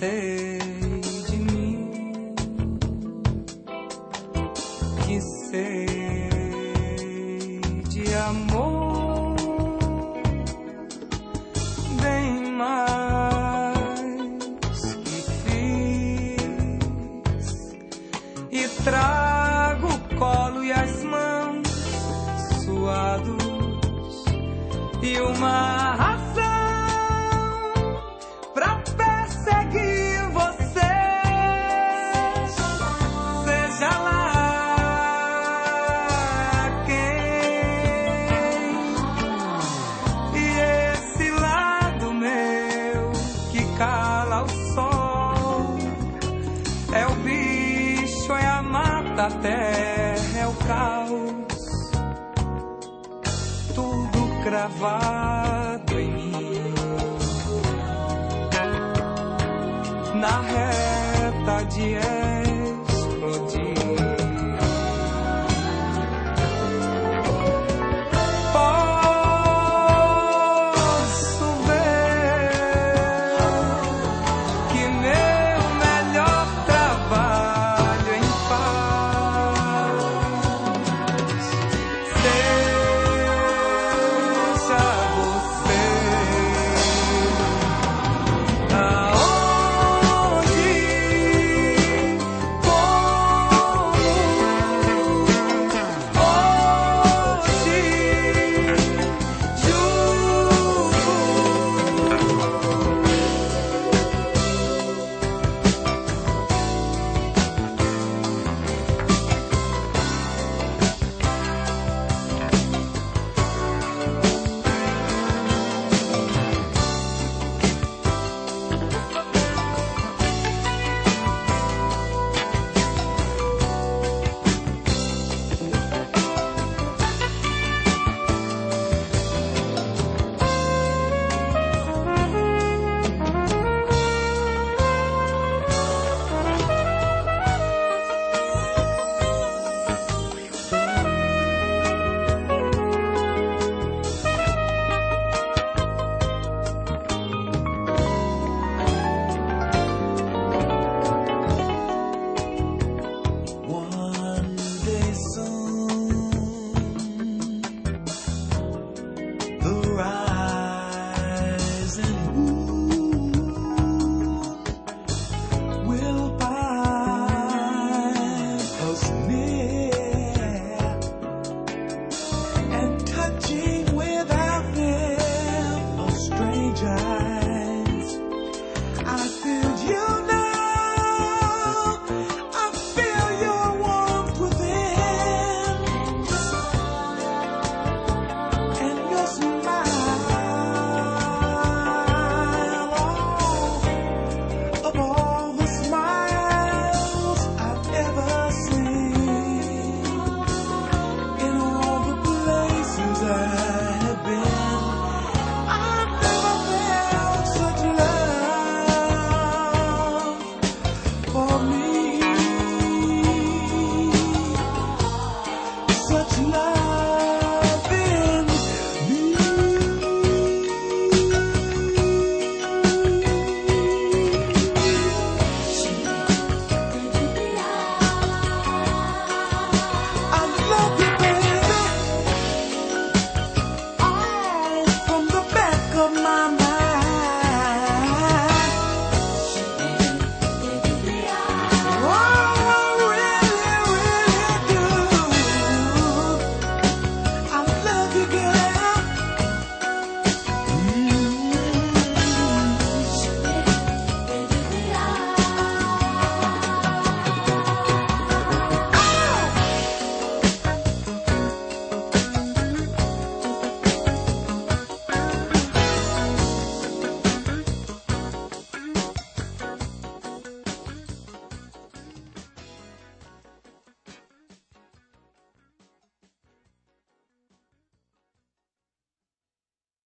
sei de mim, que sei de amor bem mais que fiz, e trago o colo e as mãos suados e uma razão pra perseguir você, seja lá quem. E esse lado meu que cala o sol é o bicho, é a mata, a terra, é o caos, tudo cravado em mim, na reta de